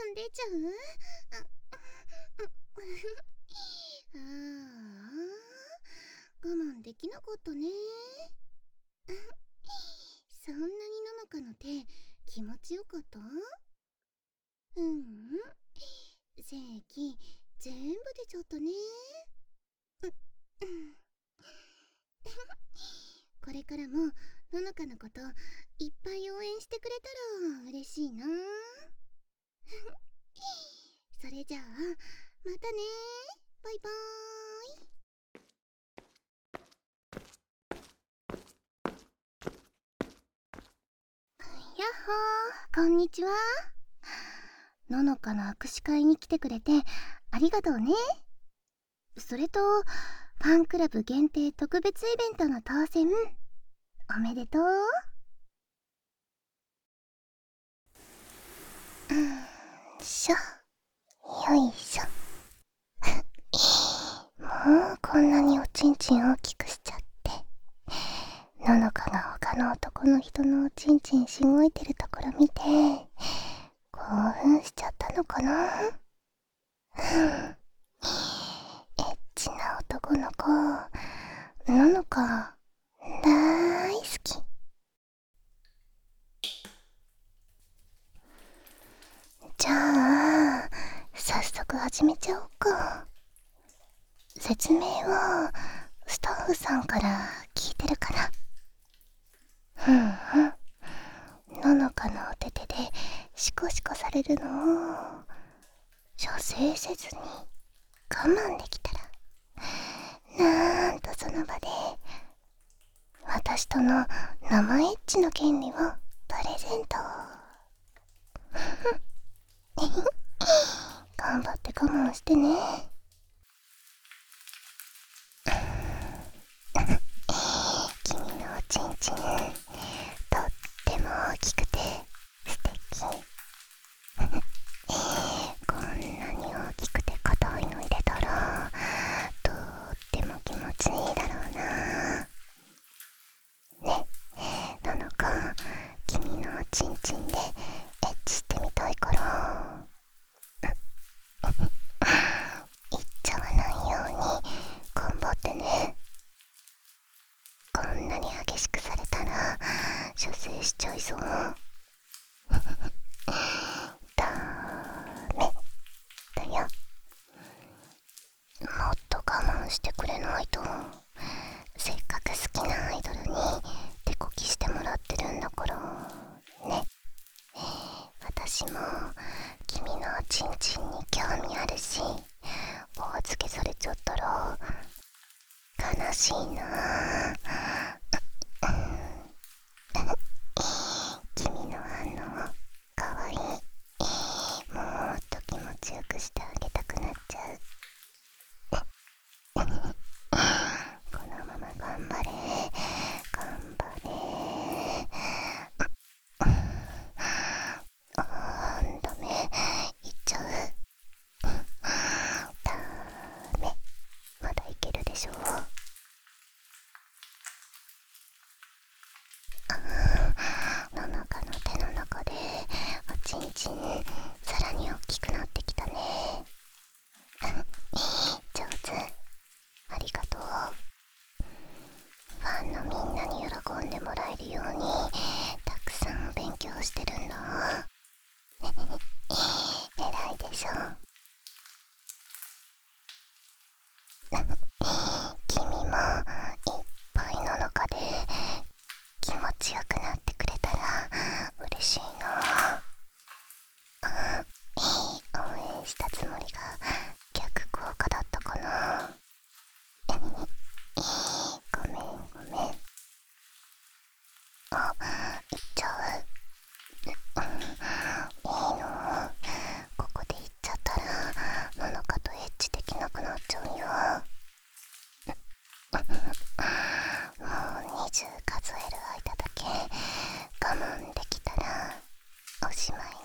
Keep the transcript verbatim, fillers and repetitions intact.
出ちゃう。ああ、我慢できなかったね。そんなにののかの手気持ちよかった？うんうん、正規全部出ちゃったね。これからもののかのこといっぱい応援してくれたら嬉しいな。それじゃあまたね。バイバーイ。やっほー、こんにちは。ののかの握手会に来てくれてありがとうね。それとファンクラブ限定特別イベントの当選おめでとう。うんしょ、よいしょ。もうこんなにおちんちん大きくしちゃって、ののかが他の男の人のおちんちんしごいてるところ見て興奮しちゃったのかな。エッチな男の子ののか大好き。じゃあ早速始めちゃおうか。説明はスタッフさんから聞いてるから。ふんふん、ののかのお手手でシコシコされるのを射精せずに我慢できたら、なんとその場で私との生エッチの権利をプレゼント。頑張って我慢してね。君のおちんちんとっても大きくて素敵。こんなに大きくて硬いの入れたらとっても気持ちいいだろうな。ね、ののか、君のおちんちんでエッチしてみたいから言っちゃわないように頑張ってね。こんなに激しくされたら射精しちゃいそう。ダメだよ。もっと我慢してくれないと。せっかく好きなアイドルに手こきしてもらってるんだからね。私も君のおちんちんに興味あるし、お預けされちゃったら悲しいな。君の反応かわいい。もっと気持ちよくしてあげたくなっちゃう。このまま頑張れ頑張れ。あーダメ、いっちゃう。ダメ、まだいけるでしょ。ののかの手の中でおちんちんさらに大きくなってきたね。上手、ありがとう。ファンのみんなに喜んでもらえるようにたくさん勉強してるんだ。偉いでしょ。君もいっぱいの中で気持ちよくなってくれたら嬉しいな。応援したつもりが逆効果だったかな。ごめんごめん。あ、行っちゃう。いいの、ここで行っちゃったらののかとエッチできなくなっちゃうよ。もうにじゅう数える間だけ我慢できたらおしまい